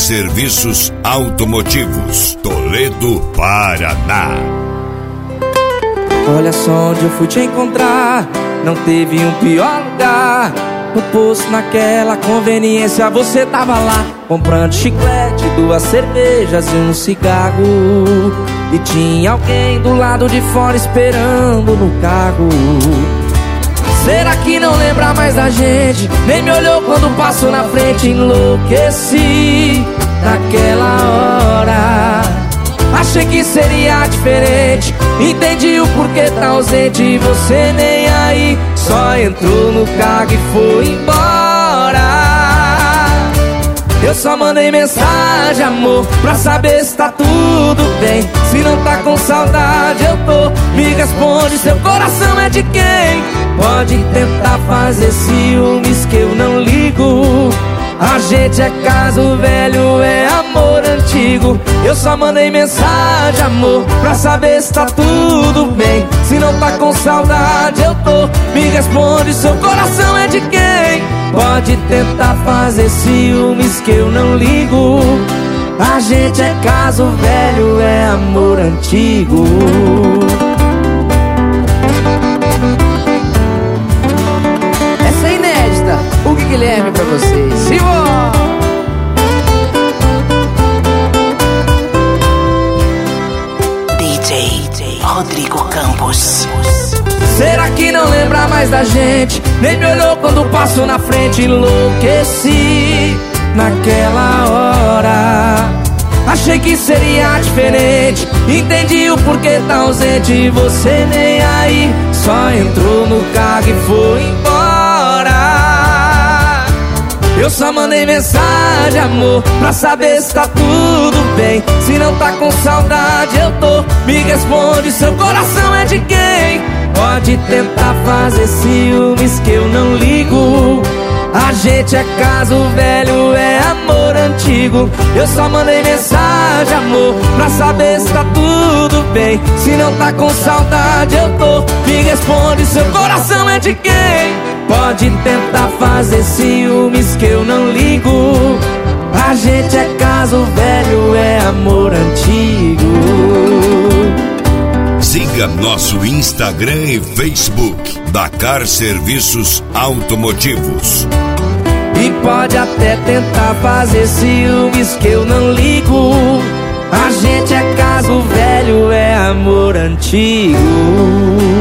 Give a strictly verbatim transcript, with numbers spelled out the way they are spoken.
Serviços Automotivos, Toledo, Paraná. Olha só onde eu fui te encontrar, não teve um pior lugar. No posto, naquela conveniência, você tava lá comprando chiclete, duas cervejas e um cigarro. E tinha alguém do lado de fora esperando no carro. Será que não lembra mais da gente? Nem me olhou quando passou na frente. Enlouqueci naquela hora. Achei que seria diferente, entendi o porquê tá ausente. E você nem aí, só entrou no carro e foi embora. Eu só mandei mensagem, amor, pra saber se tá tudo bem. Se não tá com saudade, eu tô. Me responde, seu coração é de quem? Pode tentar fazer ciúmes que eu não ligo. A gente é caso velho, é amor antigo. Eu só mandei mensagem, amor, pra saber se tá tudo bem. Se não tá com saudade, eu tô. Me responde, seu coração é de quem? Pode tentar fazer ciúmes que eu não ligo. A gente é caso velho, é amor antigo. Essa é inédita, o Guilherme pra vocês. Simão! D J Rodrigo Campos. Será que não lembra mais da gente? Nem me olhou quando passou na frente. Enlouqueci naquela hora. Achei que seria diferente, entendi o porquê tá ausente. E você nem aí, só entrou no carro e foi embora. Eu só mandei mensagem, amor, pra saber se tá tudo bem. Se não tá com saudade, eu tô. Me responde, seu coração é de quem? Pode tentar fazer ciúmes que eu não ligo. A gente é caso velho, é amor antigo. Eu só mandei mensagem, amor, pra saber se tá tudo bem. Se não tá com saudade, eu tô. Me responde, seu coração é de quem? Pode tentar fazer ciúmes que eu não ligo. A gente é caso velho, é amor antigo. Siga nosso Instagram e Facebook, Dakar Serviços Automotivos. E pode até tentar fazer ciúmes que eu não ligo. A gente é caso velho, é amor antigo.